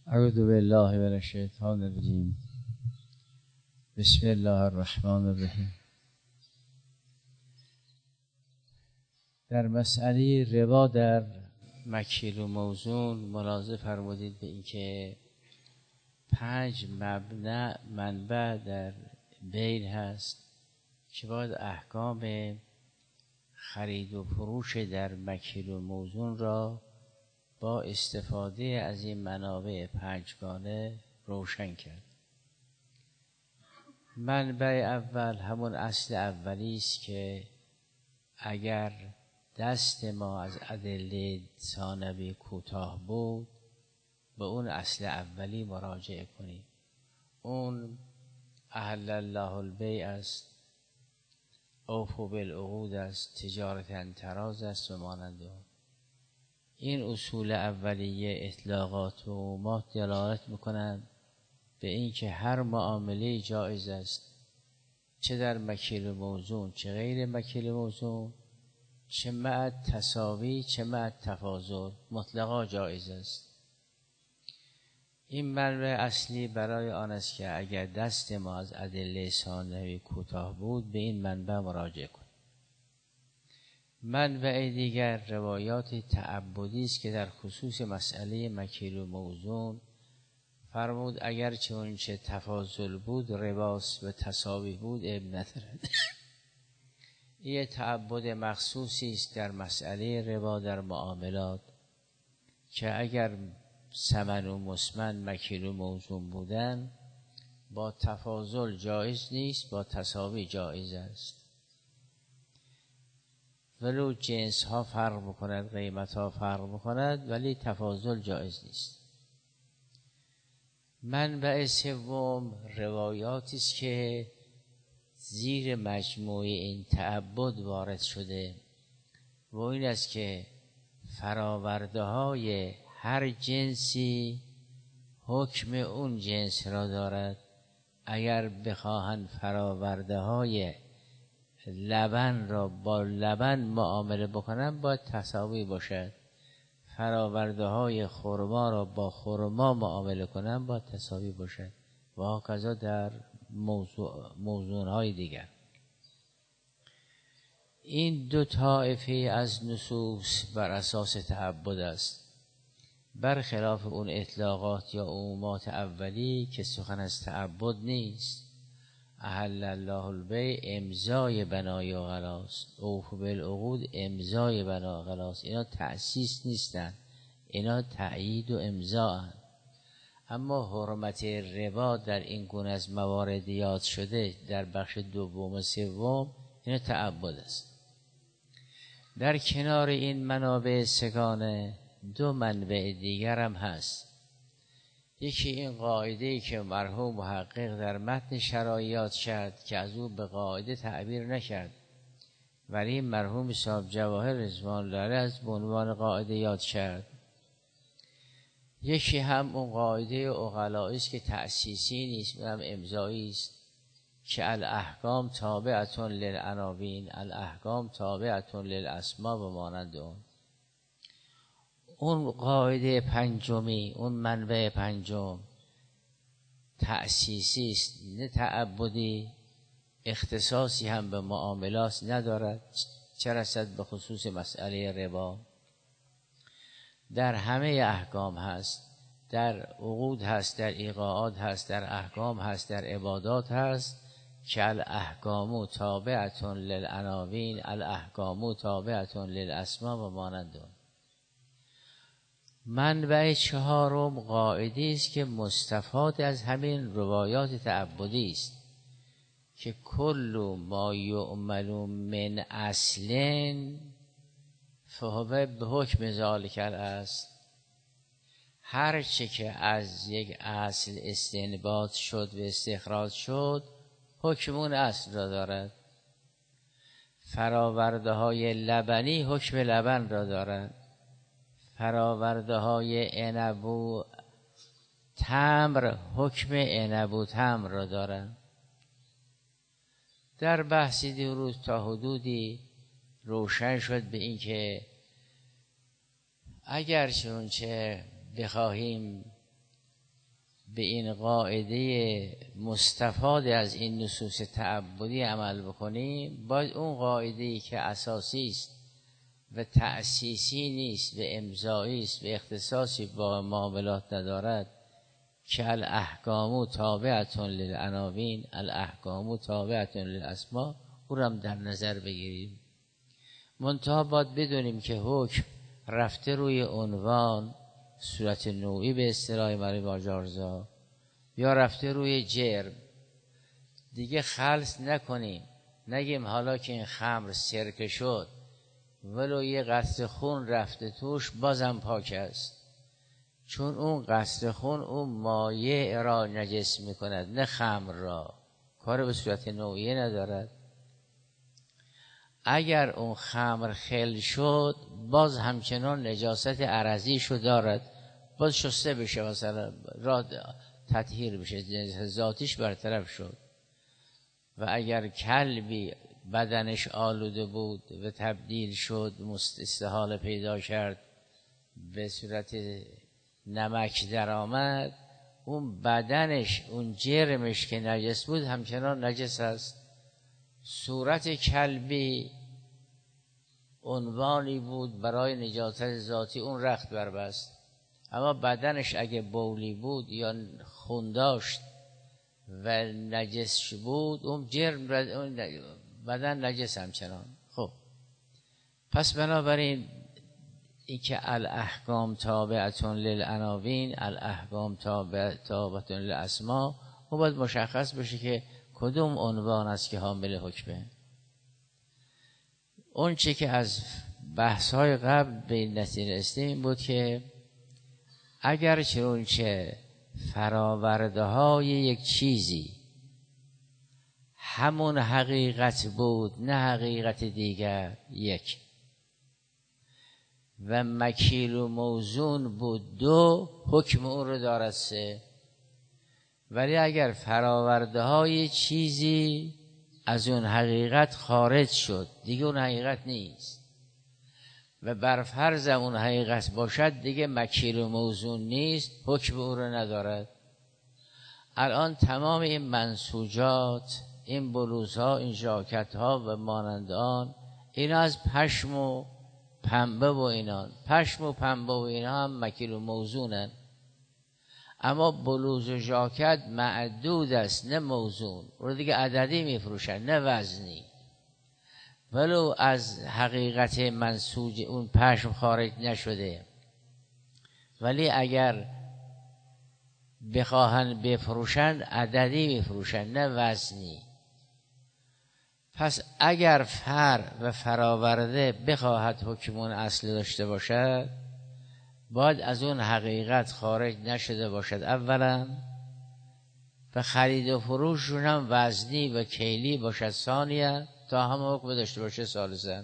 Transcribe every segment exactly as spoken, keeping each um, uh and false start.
اعوذ بالله من الشیطان الرجیم. بسم الله الرحمن الرحیم. در مسئله ربا در مکیل و موزون ملاحظه فرمودید به اینکه پنج مبنع منبع در بیع هست که باید احکام خرید و فروش در مکیل و موزون را با استفاده از این منابع پنجگانه روشن کرد. منبع اول همون اصل اولی است که اگر دست ما از ادله ثانوی کوتاه بود به اون اصل اولی مراجعه کنیم. اون احل الله البیع است، اوفوا بالعقود است، تجارت تراز است و مانند اون. این اصول اولیه اطلاقات و عمومات دلالت میکنند به اینکه هر معامله جایز است، چه در مکیل موزون چه غیر مکیل موزون، چه مع تساوی چه مع تفاضل، مطلقا جایز است. این منبع اصلی برای آن است که اگر دست ما از ادله ثانوی کوتاه بود به این منبع مراجعه کنیم. منبع دیگر روایات تعبدی است که در خصوص مسئله مکیل و موزون فرمود اگر چون چه تفاضل بود رباست و تساوی بود اب ندارد. این تعبد مخصوصی است در مسئله ربا در معاملات که اگر ثمن و مسمن مکیل و موزون بودن با تفاضل جایز نیست، با تساوی جایز است. ولو جنس ها فرق بکند، قیمت ها فرق بکند، ولی تفاضل جایز نیست. منبع سوم روایاتی است که زیر مجموعه این تعبد وارد شده و این است که فراورده های هر جنسی حکم اون جنس را دارد. اگر بخواهند فراورده های لبن را با لبن معامله بکنن باید تساوی باشد، فراورده های خرما را با خرما معامله کنن باید تساوی باشد و هکذا در موضوع موضوع های دیگر. این دو طایفه از نصوص بر اساس تعبد است، برخلاف اون اطلاقات یا عمومات اولی که سخن از تعبد نیست. احل الله البیع امضای بنای و غلاس، اوفوا بالعقود امضای بنا و غلاس. اینا تأسیس نیستن، اینا تأیید و امضا هستند. اما حرمت ربا در این گونه از موارد یاد شده در بخش دوم و سوم اینا تعبد است. در کنار این منابع سگانه دو منبع دیگر هم هست. یکی این قاعده‌ای که مرحوم محقق در متن شرایعات کرد که از او به قاعده تعبیر نکرد، ولی مرحوم صاحب جواهر رضوان الله علیه از به عنوان قاعده یاد کرد. یکی هم اون قاعده عقلائی است که تأسیسی نیست، اونم امضایی است که الاحکام تابعة للعناوین، الاحکام تابعة للاسماء و مانند اون. اون قاعده پنجمی، اون منبع پنجم تأسیسی است نه تعبدی، اختصاصی هم به معاملات ندارد، چه رسد به خصوص مسئله ربا. در همه احکام هست، در عقود هست، در ایقاعات هست، در احکام هست، در عبادات هست که الاحکام تابعة للعناوین، الاحکام تابعة للاسماء و مانند اون. منبع چهارم قاعده است که مستفاد از همین روایات تعبدی است که کل ما یعمل من اصل فهو به حکم ذالک است. هر چه که از یک اصل استنباط شد و استخراج شد حکم اون اصل را دارد. فراورده های لبنی حکم لبن را دارد، فراورده های عنب و تمر حکم عنب و تمر را دارند. در بحثی دیروز تا حدودی روشن شد به این که اگر چونچه بخواهیم به این قاعده مستفاد از این نصوص تعبدی عمل بکنیم، باید اون قاعده‌ای که اساسی است و تأسیسی نیست و امضایی است و اختصاصی با معاملات ندارد که الاحکام تابعة للعناوین، الاحکام تابعة للاسماء، او را هم در نظر بگیریم. منتها باید بدونیم که حکم رفته روی عنوان صورت نوعی به اصطلاح مرحوم آجارزا یا رفته روی جرم. دیگه خلص نکنیم، نگیم حالا که این خمر سرکه شد ولو یه قطره خون رفته توش بازم پاک است، چون اون قطره خون اون مایع را نجس میکند نه خمر را، کار به صورت نوعی ندارد. اگر اون خمر خل شد باز همچنان نجاست عرضیشو دارد، باز شسته بشه، مثلا را تطهیر بشه، ذاتیش برطرف شد. و اگر کلبی بدنش آلوده بود و تبدیل شد، استحاله پیدا کرد، به صورت نمک در آمد، اون بدنش، اون جرمش که نجس بود همچنان نجس است. صورت کلبی عنوانی بود برای نجاست ذاتی، اون رخت بربست، اما بدنش اگه بولی بود یا خون داشت و نجس بود، اون جرم بدن نجس همچنان. خب پس بنابراین این که الاحکام تابعة للعناوین، الاحکام تابعة للاسماء، او باید مشخص بشه که کدوم عنوان است که حامل حکمه. اون چی که از بحث‌های قبل به این نتیجه رسیدیم این بود که اگر چنانچه فراورده های یک چیزی همون حقیقت بود نه حقیقت دیگر یک، و مکیل و موزون بود دو، حکم اون رو دارد سه. ولی اگر فراورده های چیزی از اون حقیقت خارج شد دیگه اون حقیقت نیست، و بر فرض اون حقیقت باشد دیگه مکیل و موزون نیست، حکم او رو ندارد. الان تمام این منسوجات، این بلوزها، این ژاکت ها و مانند آن، اینا از پشم و پنبه و اینان، پشم و پنبه و اینا هم مکیل و موزونن، اما بلوز و ژاکت معدود است نه موزون، رو دیگه عددی میفروشن نه وزنی. ولو از حقیقت منسوج اون پشم خارج نشده، ولی اگر بخواهن بفروشن عددی میفروشن نه وزنی. پس اگر فر و فراورده بخواهد حکمون اصل داشته باشد، باید از اون حقیقت خارج نشده باشد اولا، و خرید و فروششون هم وزنی و کیلی باشد ثانیا، تا هم حکم داشته باشه ثالثا.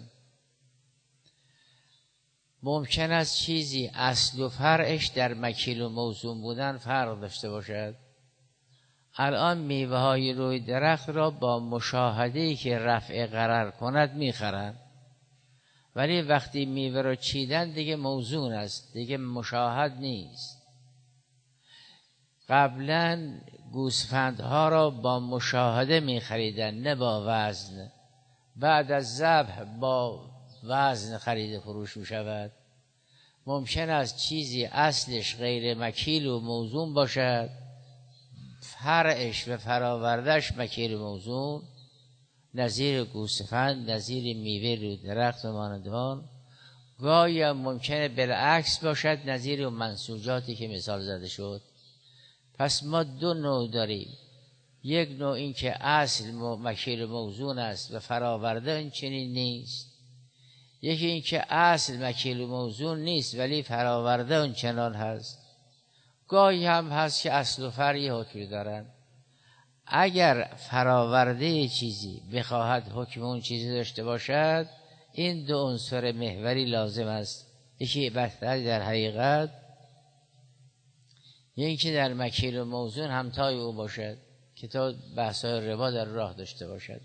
ممکن است چیزی اصل و فرعش در مکیل و موزون بودن فرق داشته باشد. الان میوه های روی درخت را با مشاهده‌ای که رفع قرار کند میخرن، ولی وقتی میوه رو چیدن دیگه موزون است، دیگه مشاهد نیست. قبلا گوسفندها را با مشاهده میخریدن نه با وزن، بعد از ذبح با وزن خرید فروش میشود. ممکن است چیزی اصلش غیر مکیل و موزون باشد، فرعش و فراوردش مکیل و موزون، نظیر گوسفند، نظیر میوه روی درخت و مانند آن. گاهی هم ممکنه بالعکس باشد، نظیر منسوجاتی که مثال زده شد. پس ما دو نوع داریم، یک نوع این که اصل مکیل و موزون است و فراورده این چنین نیست، یکی این که اصل مکیل و موزون نیست ولی فراورده اون چنان هست. گاهی هم هست که اصل و فرعی حکم دارن. اگر فراورده چیزی بخواهد حکم اون چیزی داشته باشد، این دو عنصر محوری لازم است، یکی بهتر در حقیقت، یکی که در مکیل و موزون همتای او باشد که تا بحث‌های ربا در راه داشته باشد.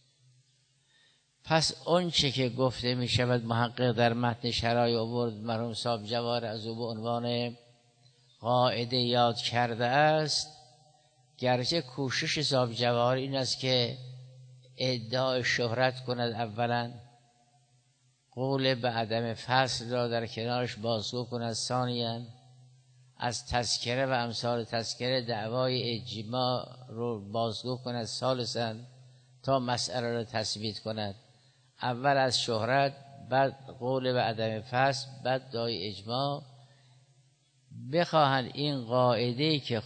پس اون چه که گفته می شود محقق در متن شرایع آورد مرحوم صاحب جواهر از او به عنوان قاعده یاد کرده است، گرچه کوشش صاحب جواهر این است که ادعای شهرت کند، اولا قول به عدم فصل را در کنارش بازگو کند، ثانیاً از تذکره و امثال تذکره دعوای اجماع رو بازگو کند، ثالثاً تا مسئله را تثبیت کند. اول از شهرت، بعد قول به عدم فصل، بعد دعای اجماع. بخواهند این قاعده‌ای که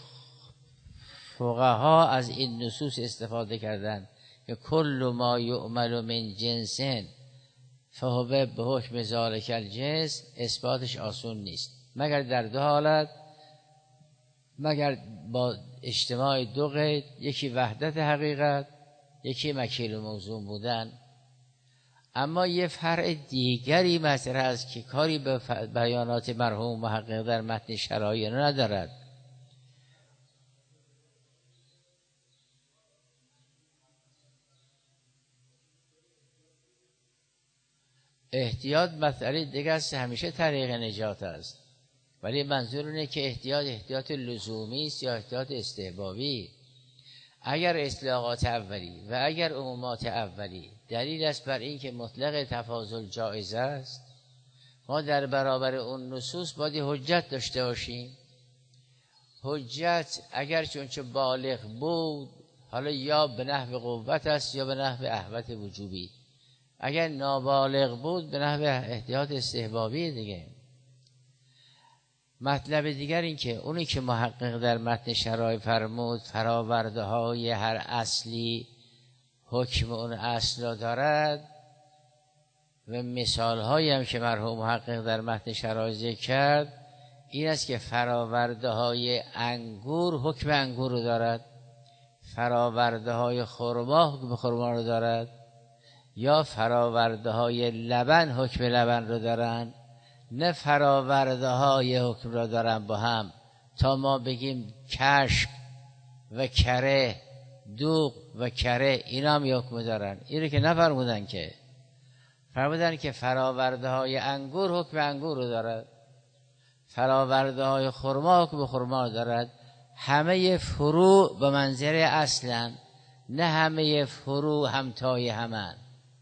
فقها از این نصوص استفاده کردند که کل ما یعمل من جنس فهو به حکم ذالک الجنس، اثباتش آسون نیست مگر در دو حالت، مگر با اجتماع دو قید، یکی وحدت حقیقت، یکی مکیل و موزون بودن. اما یه فرع دیگری مطرح است که کاری به بیانات مرحوم محقق در متن شرایع ندارد. احتیاط مسئله دیگه است، همیشه طریق نجات است، ولی منظور اینه که احتیاط احتیاط لزومی است یا احتیاط استحبابی. اگر اطلاقات اولی و اگر عمومات اولی دلیل است بر این که مطلق تفاضل جایز است، ما در برابر اون نصوص باید حجت داشته باشیم. حجت اگر چونچه بالغ بود، حالا یا به نحو قوت است یا به نحو احوط وجوبی، اگر نابالغ بود به نحو احتیاط استحبابی دیگه. مطلب دیگر این که اونی که محقق در متن شرایع فرمود فراورده های هر اصلی حکم اون اصل را دارد، و مثال هایی هم که مرحوم محقق در متن شرایع ذکر کرد این است که فراورده های انگور حکم انگور رو دارد، فراورده های خرما حکم خرما رو دارد، یا فراورده های لبن حکم لبن رو دارن، نه فراورده های حکم را دارن با هم تا ما بگیم کشک و کره، دوغ و کره اینا هم حکم دارن. اینو که نفرمودن، که فرمودن که فراورده های انگور حکم انگور رو دارد، فراورده های خرما حکم خرما رو دارد. همه فروع به منظر اصلا، نه همه فروع همتای همن.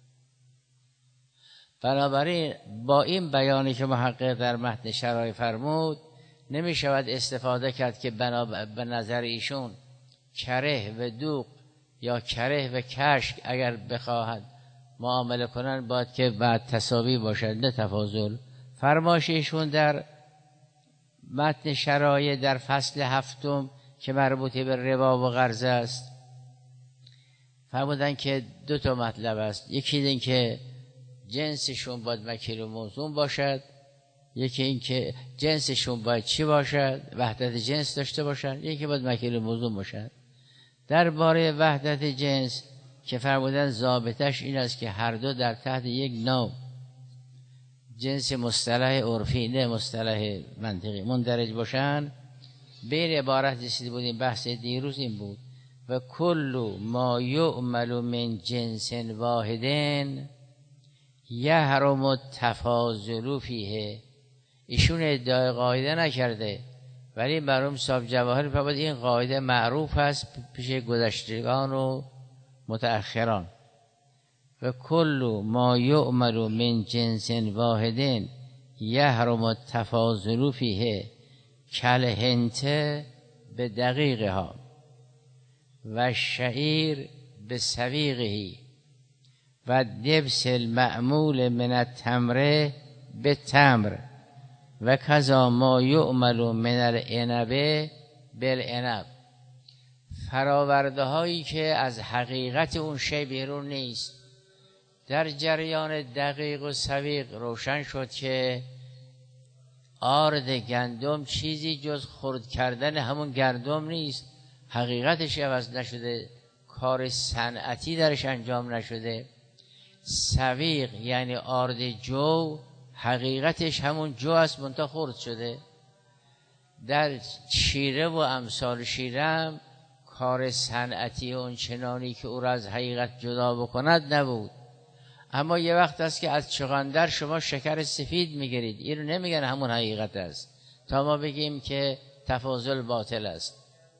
بنابراین با این بیانی که محقق در متن شرایع فرمود نمی شود استفاده کرد که به نظر ایشون کره و دوغ یا کره و کشک اگر بخواهد معامله کنن باید که بعد تساوی باشد، نه تفاضل. فرمایش ایشون در متن شرایع در فصل هفتم که مربوط به ربا و قرض است فرمودن که دو تا مطلب است، یکی این که جنسشون باید مکیل و موزون باشد، یکی این که جنسشون باید چی باشد، وحدت جنس داشته باشد، یکی باید مکیل و موزون باشد. درباره وحدت جنس که فرمودن ضابطش این است که هر دو در تحت یک نوع جنس مصطلح عرفی نه مصطلح منطقی مندرج باشن. به این عبارت رسیده بودیم، بحث دیروز این بود و کل ما یعمل من جنس واحدن یحرم التفاضل فیه. ایشون ادعای قاعده نکرده، ولی مرحوم صاحب جواهر فرمود این قاعده معروف است پیش گذشتگان و متأخران. و کل ما یعمل من جنس واحدن یحرم التفاضل فیه کالهنته به دقیقها و شعیر به سویقه و دبس المعمول من التمر به تمر و کذا ما یعمل من العنب بالعنب. فراورده هایی که از حقیقت اون شی بیرون نیست. در جریان دقیق و سویق روشن شد که آرد گندم چیزی جز خرد کردن همون گندم نیست، حقیقتش عوض نشده، کار صنعتی درش انجام نشده. سویق یعنی آرد جو، حقیقتش همون جو است منتها خرد شده. در شیره و امثال شیره هم کار صنعتی اون چنانی که او را از حقیقت جدا بکند نبود. اما یه وقت است که از چغندر شما شکر سفید میگیرید، این رو نمیگن همون حقیقت است. تا ما بگیم که تفاضل باطل است.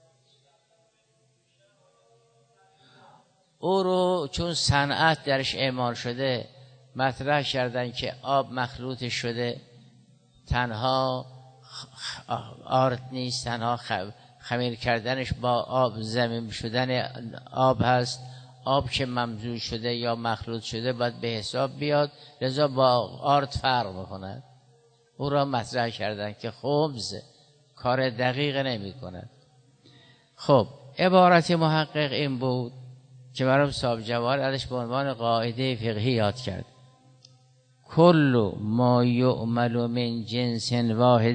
او رو چون صنعت درش اعمال شده مطرح کردن که آب مخلوط شده، تنها آرد نیست، تنها خمیر کردنش با آب زمین شدن آب هست. آب که ممزوج شده یا مخلوط شده باید به حساب بیاد، لذا با آرد فرق میکند. او را مطرح کردن که خبز کار دقیق نمی کند. خب عبارت محقق این بود که برام صاحب جواهر ازش به عنوان قاعده فقهی یاد کرد: کل ما یعمل من جنس واحد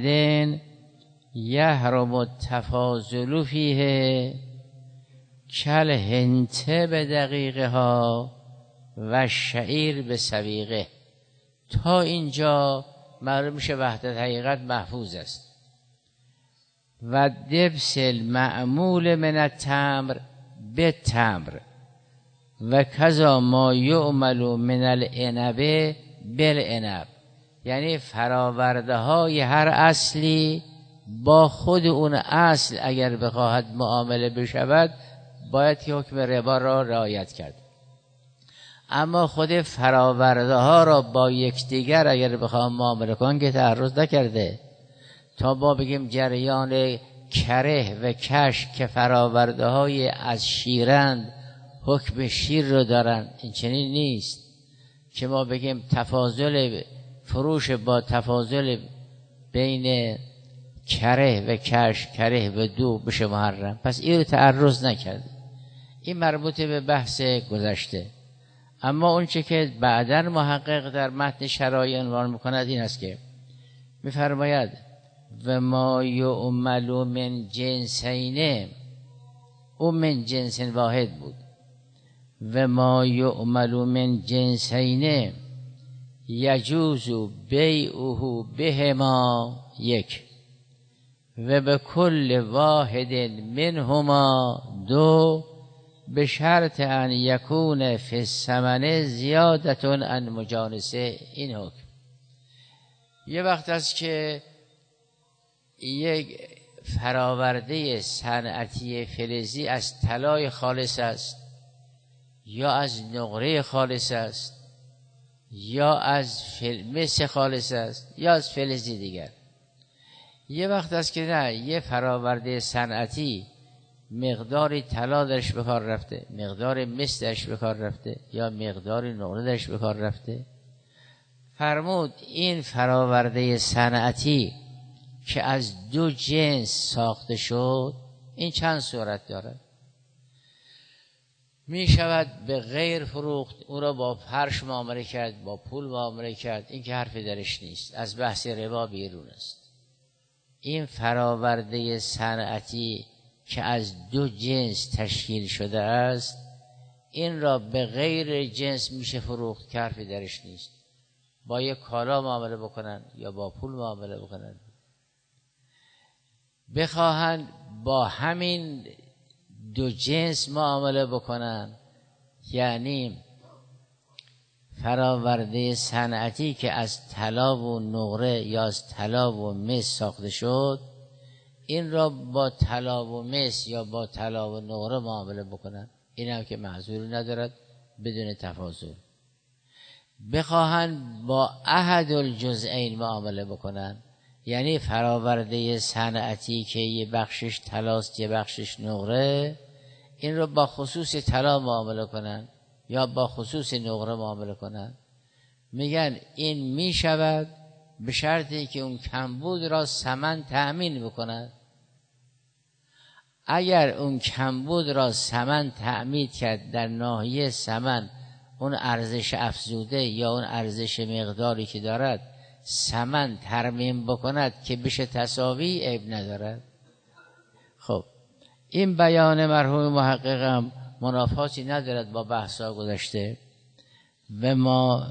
یحرم التفاضل فیه کل هنته به دقیقه ها و شعیر به سویقه. تا اینجا معلوم میشه وحدت حقیقت محفوظ است. و دبس المعمول من التمر به تمر و کذا ما یعمل من العنب بالعنب، یعنی فراورده های هر اصلی با خود اون اصل اگر بخواهد معامله بشود باید که حکم ربا را رعایت کرد. اما خود فراورده ها را با یکدیگر اگر بخوام معامله کنن که تعرض نکرده. تا با بگیم جریان کره و کش که فراورده های از شیرند حکم شیر رو دارن، این چنین نیست که ما بگیم تفاضل فروش با تفاضل بین کره و کش، کره و دو بشه محرم. پس این رو تعرض نکرده. این مربوط به بحث گذشته. اما اون چه که بعداً محقق در متن شرایع عنوان میکند این است که میفرماید و ما یعمل من جنسین، او من جنس واحد بود. و ما یعمل من جنسین یجوز بیعه بهما یک و به کل واحد منهما دو به شرط ان یکون فی الثمن زیادتون عن مجانسه. این حکم یه وقت است که یک فراورده صنعتی فلزی از طلای خالص است یا از نقره خالص است یا از مس خالص است یا از فلزی دیگر. یه وقت است که نه، یه فراورده صنعتی مقداری طلا درش به کار رفته، مقدار مس درش به کار رفته یا مقداری نقره درش به کار رفته. فرمود این فراورده صنعتی که از دو جنس ساخته شد این چند صورت دارد. می شود به غیر فروخت، او را با فرش معامله کرد، با پول معامله کرد، این که حرفی درش نیست، از بحث ربا بیرون است. این فراورده صنعتی که از دو جنس تشکیل شده است این را به غیر جنس میشه فروخت که حرفی درش نیست. با یک کالا معامله بکنن یا با پول معامله بکنن. بخواهند با همین دو جنس معامله بکنن، یعنی فراورده صنعتی که از طلا و نقره یا از طلا و مس ساخته شد این را با طلا و مس یا با طلا و نقره معامله بکنن، این هم که معذوری ندارد بدون تفاضل. بخواهند با احد الجزئین معامله بکنن، یعنی فراورده صنعتی که یه بخشش طلاست یه بخشش نقره، این رو با خصوص طلا معامله کنن یا با خصوص نقره معامله کنن، میگن این میشود به شرطی که اون کمبود را ثمن تأمین بکند. اگر اون کمبود را ثمن تأمین کرد، در ناحیه ثمن اون ارزش افزوده یا اون ارزش مقداری که دارد ثمن ترمیم بکند که بشه تساوی، عیب ندارد. خب این بیان مرحوم محققم منافاتی ندارد با بحثا گذشته. و ما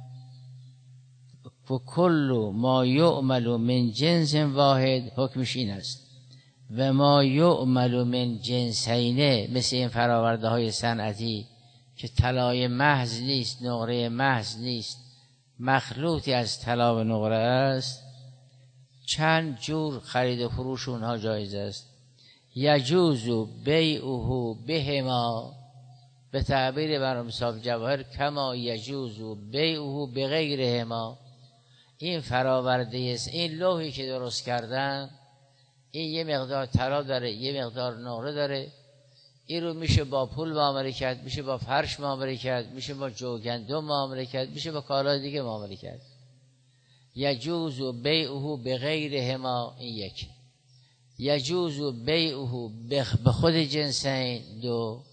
و کل ما یعمل من جنس واحد حکمش این است. و ما یعمل من جنسینه، مثل این فراورده های صنعتی که طلای محض نیست، نقره محض نیست، مخلوطی از طلا و نقره است، چند جور خرید و فروش اونها جایز است. یجوز بیعه بهما، به تعبیر مرحوم صاحب جواهر کما یجوز بیعه بغیرهما. این فراورده است، این لوحی که درست کردن این یه مقدار طلا داره، یه مقدار نقره داره، این رو میشه با پول معامله کرد، میشه با فرش معامله کرد، میشه با جوگندم معامله کرد، میشه با کالای دیگه معامله کرد. یجوز بیعه بغیرهما، این یک. یجوز بیعه به خود جنسین، دو.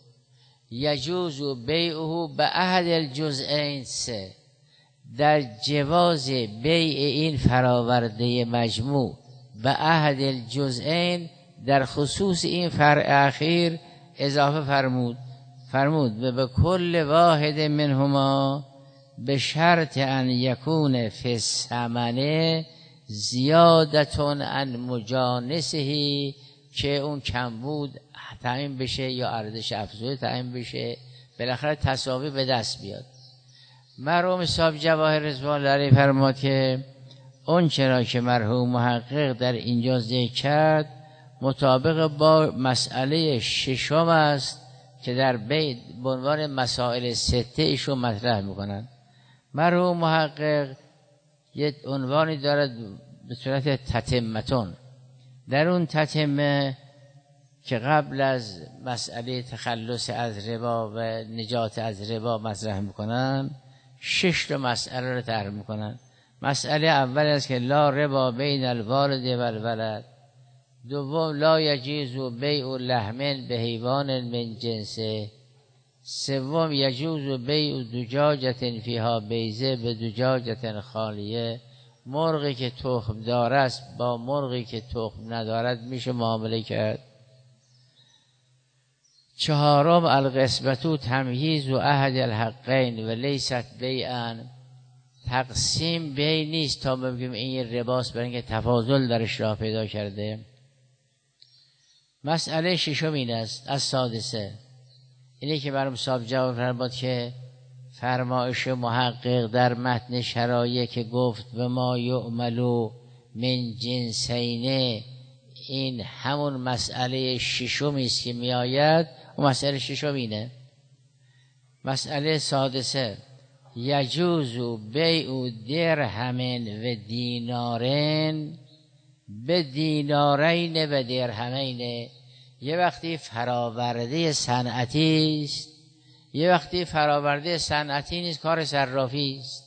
یجوز بیعه به احد الجزئین، سه. در جواز بیع این فراورده مجموع به احد الجزئین در خصوص این فرع اخیر اضافه فرمود فرمود به کل واحد منهما به شرط ان یکون فی الثمن زیادتون عن مجانسه، که اون کمبود تعیین بشه یا ارزش افزوده تعیین بشه، بالاخره تساوی به دست بیاد. مرحوم صاحب جواهر رضوان الله علیه فرمود که اون چرا که مرحوم محقق در اینجا ذکر کرد مطابق با مسئله ششم است که در بیت به عنوان مسائل سته ایشون مطرح میکنن. مرحوم محقق یک عنوانی دارد به صورت تتمتون، در اون تتمه که قبل از مسئله تخلص از ربا و نجات از ربا مطرح میکنن، شش تا مسئله رو طرح میکنن. مسئله اول است که لا ربا بین الوالد و الولد. دوم لا یجوز بیع لحم به حیوان من جنسه. سوم یجوز بیع دجاجة فیها بیضه به دجاجة خالیه. مرغی که تخم دار است با مرغی که تخم ندارد میشه معامله کرد. چهارم القسمة تمییز و احد الحقین و لیست بیعا. تقسیم بی نیست تا بگیم این یه رباست، برای اینکه تفاضل درش راه پیدا کرده. مسئله ششم این است از سادسه، اینه که برام صاحب جواب فرمود که فرمایش محقق در متن شرایع که گفت و ما یعملو من جنسینه، این همون مسئله ششمی است که می آید. و مسئله ششم اینه. مسئله سادسه یجوز بیع درهم و دینارین به دینارین و درهمین. یه وقتی فراورده صنعتی است، یه وقتی فراورده صنعتی نیست، کار صرافی است.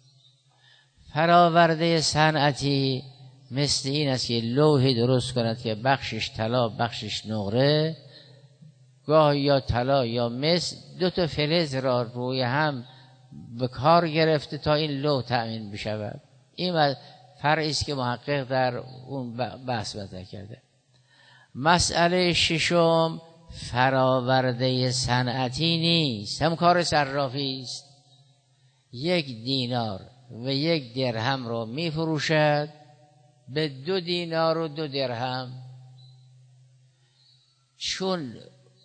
فراورده صنعتی مثل این است که لوحی درست کند که بخشش طلا بخشش نقره، گاه یا طلا یا مس، دو تا فلز را روی هم به کار گرفته تا این لوح تأمین بشود. این فرعی است که محقق در اون بحث مطرح کرده. مسئله ششم فراورده صنعتی نیست، هم کار صرافی است. یک دینار و یک درهم رو می فروشد به دو دینار و دو درهم. چون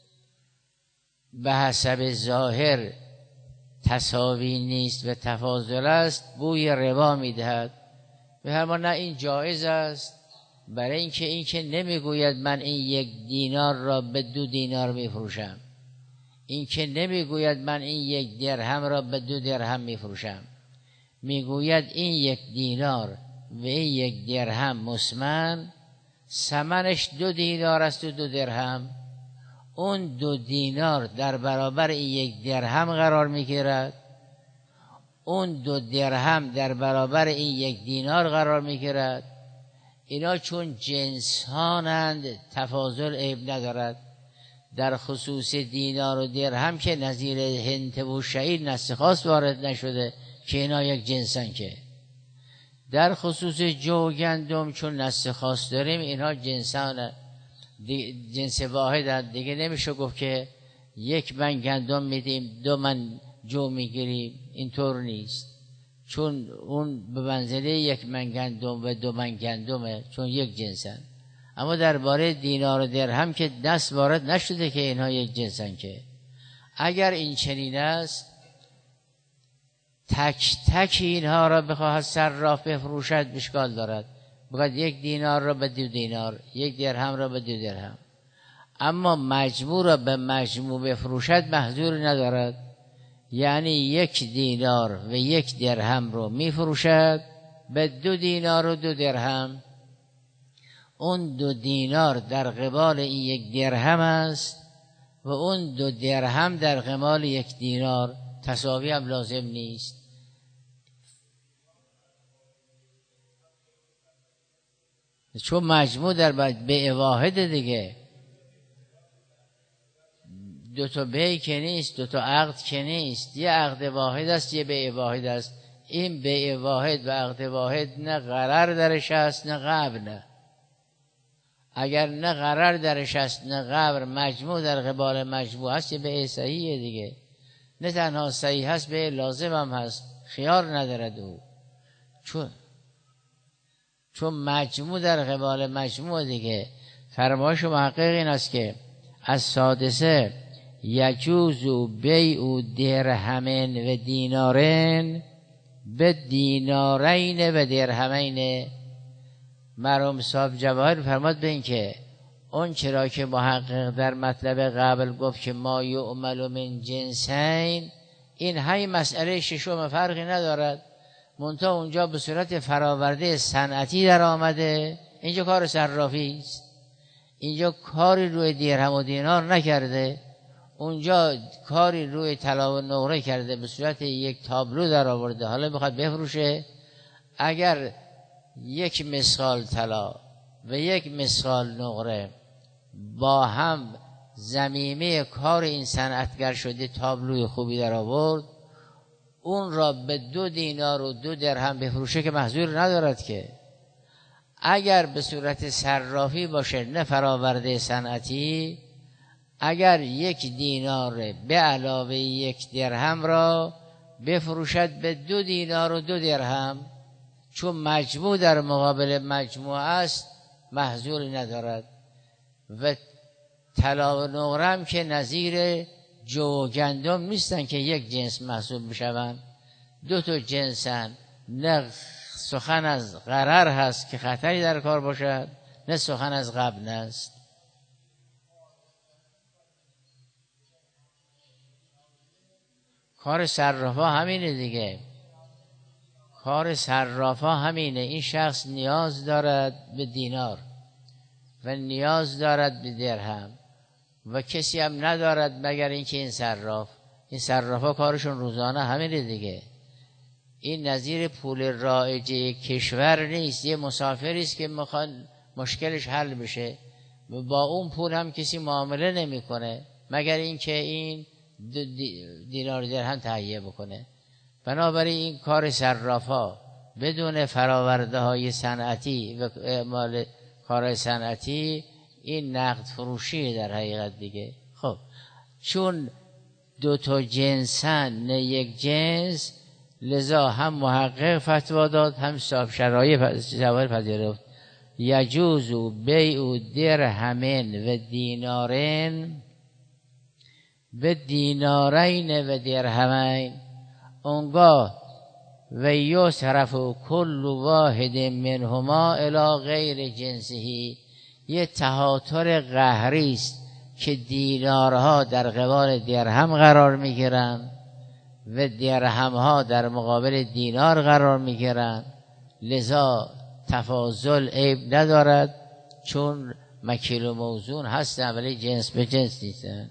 به حسب ظاهر تساوی نیست و تفاضل است، بوی ربا میدهد. به هر حال نه این جایز است، برای اینکه این که نمیگوید من این یک دینار را به دو دینار میفروشم، این که نمیگوید من این یک درهم را به دو درهم میفروشم، میگوید این یک دینار و این یک درهم مسمن، ثمنش دو دینار است و دو درهم. اون دو دینار در برابر این یک درهم قرار میگیرد، اون دو درهم در برابر این یک دینار قرار میگیرد. اینا چون جنسانند تفاضل عیب ندارد. در خصوص دینار و درهم که نظیر هنت و شعیر نص خاص وارد نشده که اینا یک جنسن. که در خصوص جو و گندم چون نص خاص داریم، اینا جنسان جنس واحد دیگه نمیشه گفت که یک من گندم میدیم دو من جو میگیریم، اینطور نیست. چون اون به منزله یک من گندم و دو من گندمه، چون یک جنسن. اما درباره دینار و درهم که نص وارد نشده که اینها یک جنسن. که اگر این چنین است، تک تک اینها را بخواهد صراف بفروشد اشکال دارد. بگوید یک دینار را به دو دینار، یک درهم را به دو درهم. اما مجموع را به مجموع بفروشد محظوری ندارد. یعنی یک دینار و یک درهم رو میفروشد به دو دینار و دو درهم. اون دو دینار در قبال این یک درهم است و اون دو درهم در قبال یک دینار. تساوی هم لازم نیست. چون مجموع در به واحد دیگه، دو تا بی که نیست، دو تا عقد که نیست، یه عقد واحد است، یه بی واحد است. این بی واحد و عقد واحد نه غرر درش است نه غبر. نه اگر نه غرر درش است نه غبر، مجموع در قبال مجموع هست، یه بی صحیحه دیگه. نه تنها صحیح هست، بی لازم هم هست، خیار ندارد او. چون چون مجموع در قبال مجموع دیگه. فرمایش محقق این است که از سادسه یجوز بیع درهمین و دینارین به دینارین و درهمین. مرحوم صاحب جواهر فرماد به این که اون چرا که محقق در مطلب قبل گفت که ما یعمل من جنسین، این های مسئله ششم فرقی ندارد، منتها اونجا به صورت فراورده صنعتی در آمده. اینجا کار صرافی است، اینجا کاری روی درهم و دینار نکرده، اونجا کاری روی طلا و نقره کرده، به صورت یک تابلو در آورده. حالا میخواد بفروشه. اگر یک مثقال طلا و یک مثقال نقره با هم ضمیمه کار این صنعتگر شده، تابلوی خوبی در آورد، اون را به دو دینار و دو درهم بفروشه که محظور ندارد که. اگر به صورت صرافی باشه نه فراورده صنعتی، اگر یک دینار به علاوه یک درهم را بفروشد به دو دینار و دو درهم، چون مجموع در مقابل مجموع است، محظوری ندارد. و طلا و نقره هم که نظیر جو و گندم نیستن که یک جنس محسوب بشوند، دو تا جنسن. نه سخن از غرر هست که خطری در کار باشد، نه سخن از غبن است. کار صرافا همینه دیگه. کار صرافا همینه. این شخص نیاز دارد به دینار و نیاز دارد به درهم و کسی هم ندارد مگر اینکه این صراف. این صرافا کارشون روزانه همینه دیگه. این نظیر پول رایج کشور نیست. یه مسافری است که میخواد مشکلش حل بشه، با اون پول هم کسی معامله نمیکنه مگر اینکه این دینار درهم تهیه بکنه. بنابراین این کار صرافا بدون فراورده های صنعتی و اعمال کار صنعتی، این نقد فروشی در حقیقت دیگه. خب چون دو تا جنسن نه یک جنس، لذا هم محقق فتوا داد هم صاحب شرایع جواهر پذیرفت. یجوز بیع درهمین و دینارین به دینارین و درهمین. اونگاه و یصرف کل واحد منهما الی غیر جنسه. یه تهاتر قهری است که دینارها در قبال درهم قرار میگیرن و درهمها در مقابل دینار قرار میگیرن. لذا تفاضل عیب ندارد، چون مکیل و موزون هستن ولی جنس به جنس نیستن.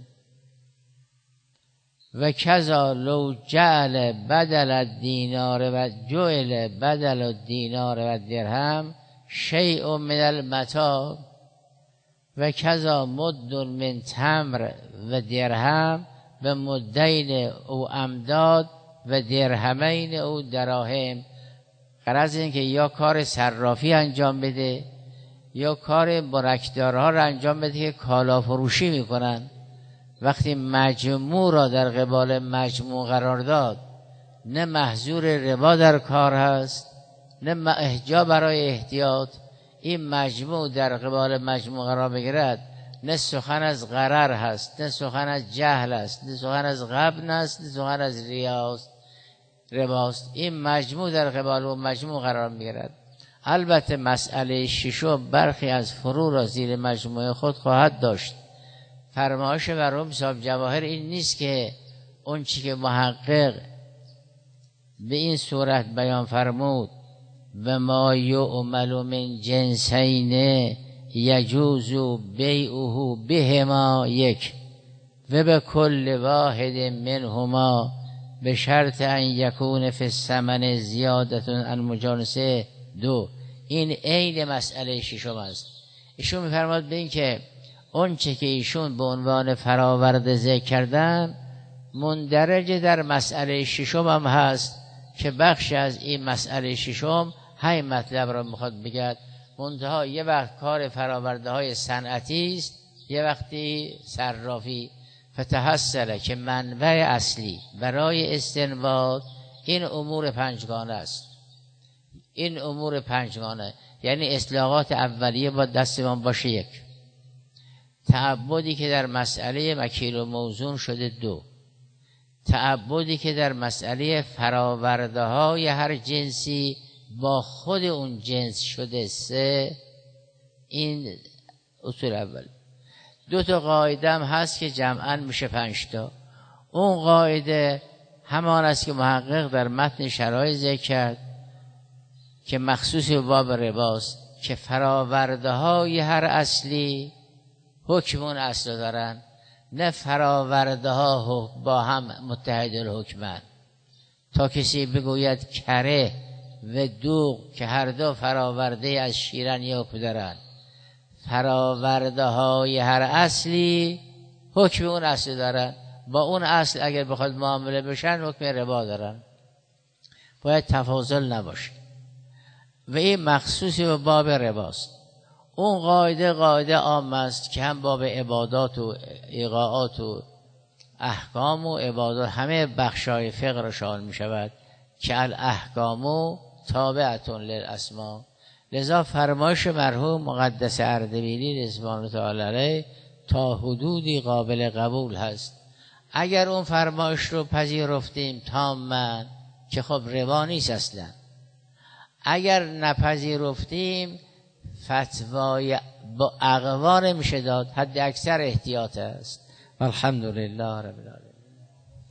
و کذا لو جعل بدل الدینار و جعل بدل الدینار و درهم شیء من المتاع و کذا مد من تمر و درهم به مدین او امداد و درهمین او دراهم. غرض این که یا کار صرافی انجام بده یا کار برکدارها را انجام بده که کالا فروشی میکنن. وقتی مجموع را در قبال مجموع قرار داد، نه محظور ربا در کار هست نه احجاب برای احتیاط. این مجموع در قبال مجموع قرار بگیرد، نه سخن از غرر هست نه سخن از جهل است نه سخن از غبن است نه سخن از ریاست رباست. این مجموع در قبال و مجموع قرار میگیرد. البته مسئله ششم برخی از فرو را زیر مجموعه خود خواهد داشت. فرمایش مرحوم صاحب جواهر این نیست که اون چی که محقق به این صورت بیان فرمود و ما یعمل من جنسین یجوز بیعه بهما یک و به کل واحد منهما به شرط ان یکون فی الثمن زیادت عن مجانسه دو. این عین مسئله ششم است. ایشون می‌فرماد به این که اون چه که ایشون به عنوان فراورده ذکر کردن مندرج در مسئله ششم هم هست که بخش از این مسئله ششم همین مطلب را میخواد بگد. منتها یه وقت کار فراورده های صنعتی است، یه وقتی صرافی. فتحصل که منبع اصلی برای استنباط این امور پنجگانه است. این امور پنجگانه یعنی اصلاحات اولیه با دستمان باشه یک، تعبدی که در مسئله مکیل و موزون شده دو، تعبدی که در مسئله فراورده های هر جنسی با خود اون جنس شده سه. این اصول اول. دو تا قاعده هم هست که جمعاً میشه پنج تا. اون قاعده همان است که محقق در متن شرایط ذکر کرد که مخصوص به باب رباست که فراورده های هر اصلی حکم اون اصل دارن، نه فراورده ها با هم متحد الحکمن. تا کسی بگوید کره و دوغ که هر دو فراورده از شیرن یا حکم دارن، فراورده های هر اصلی حکم اون اصل دارن، با اون اصل اگر بخواد معامله بشن حکم ربا دارن، باید تفاضل نباشه و این مخصوصی به باب رباست. اون قاعده قاعده عام است که هم باب عبادات و ایقاعات و احکام و عبادات همه بخشای فقه را شامل می شود که الاحکام تابعتون للاسما. لذا فرمایش مرحوم مقدس اردبیلی رضوان الله تعالی علیه تا حدودی قابل قبول هست. اگر اون فرمایش رو پذیرفتیم تاماً که خب روا نیست اصلا، اگر نپذیرفتیم فتوای با اقوار میشه داد، حد اکثر احتیاط است. والحمدلله رب العالمین.